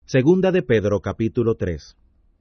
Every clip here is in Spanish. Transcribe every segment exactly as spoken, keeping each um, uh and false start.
Segunda de Pedro capítulo tres.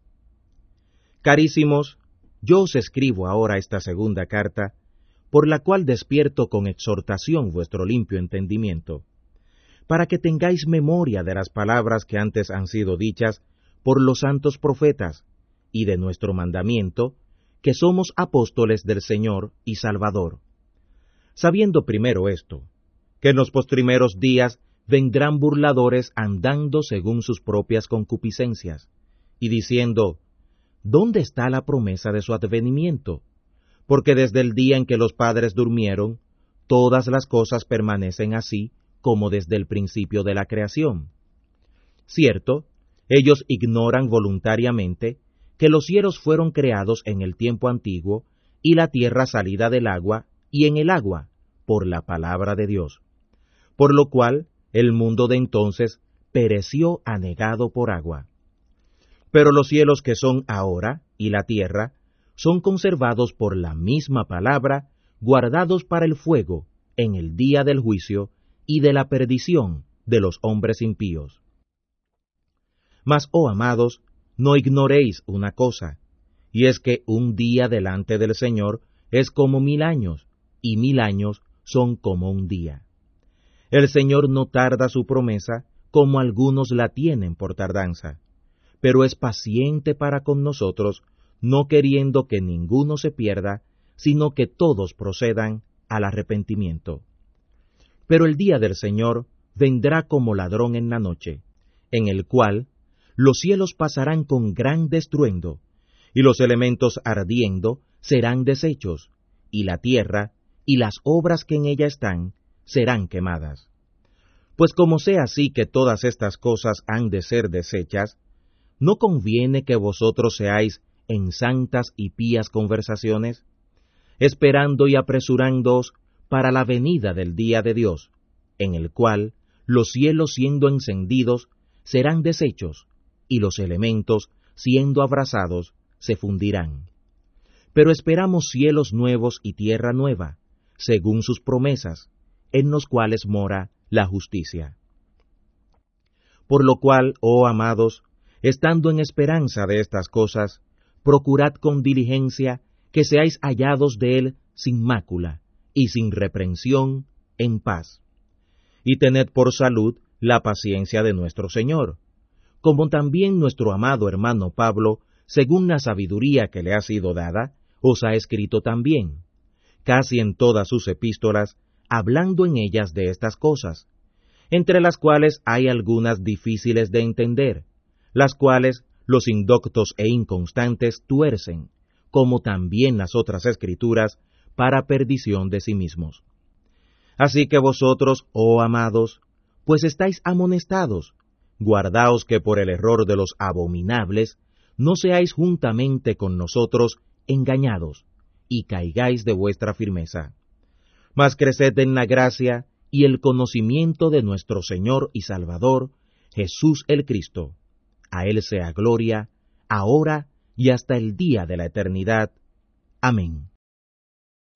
Carísimos, yo os escribo ahora esta segunda carta, por la cual despierto con exhortación vuestro limpio entendimiento, para que tengáis memoria de las palabras que antes han sido dichas por los santos profetas, y de nuestro mandamiento, que somos apóstoles del Señor y Salvador. Sabiendo primero esto, que en los postrimeros días vendrán burladores andando según sus propias concupiscencias, y diciendo, ¿dónde está la promesa de su advenimiento? Porque desde el día en que los padres durmieron, todas las cosas permanecen así como desde el principio de la creación. Cierto, ellos ignoran voluntariamente que los cielos fueron creados en el tiempo antiguo, y la tierra salida del agua, y en el agua, por la palabra de Dios. Por lo cual, el mundo de entonces pereció anegado por agua. Pero los cielos que son ahora, y la tierra, son conservados por la misma palabra, guardados para el fuego, en el día del juicio, y de la perdición de los hombres impíos. Mas, oh amados, no ignoréis una cosa, y es que un día delante del Señor es como mil años, y mil años son como un día. El Señor no tarda su promesa, como algunos la tienen por tardanza, pero es paciente para con nosotros, no queriendo que ninguno se pierda, sino que todos procedan al arrepentimiento. Pero el día del Señor vendrá como ladrón en la noche, en el cual los cielos pasarán con gran estruendo, y los elementos ardiendo serán deshechos, y la tierra y las obras que en ella están serán quemadas. Pues como sea así que todas estas cosas han de ser deshechas, ¿no conviene que vosotros seáis en santas y pías conversaciones, esperando y apresurándoos para la venida del día de Dios, en el cual los cielos siendo encendidos serán deshechos, y los elementos, siendo abrasados, se fundirán? Pero esperamos cielos nuevos y tierra nueva, según sus promesas, en los cuales mora la justicia. Por lo cual, oh amados, estando en esperanza de estas cosas, procurad con diligencia que seáis hallados de él sin mácula y sin reprensión, en paz. Y tened por salud la paciencia de nuestro Señor, como también nuestro amado hermano Pablo, según la sabiduría que le ha sido dada, os ha escrito también, casi en todas sus epístolas, hablando en ellas de estas cosas, entre las cuales hay algunas difíciles de entender, las cuales los indoctos e inconstantes tuercen, como también las otras escrituras, para perdición de sí mismos. Así que vosotros, oh amados, pues estáis amonestados, guardaos que por el error de los abominables no seáis juntamente con nosotros engañados, y caigáis de vuestra firmeza. Mas creced en la gracia y el conocimiento de nuestro Señor y Salvador, Jesús el Cristo. A Él sea gloria, ahora y hasta el día de la eternidad. Amén.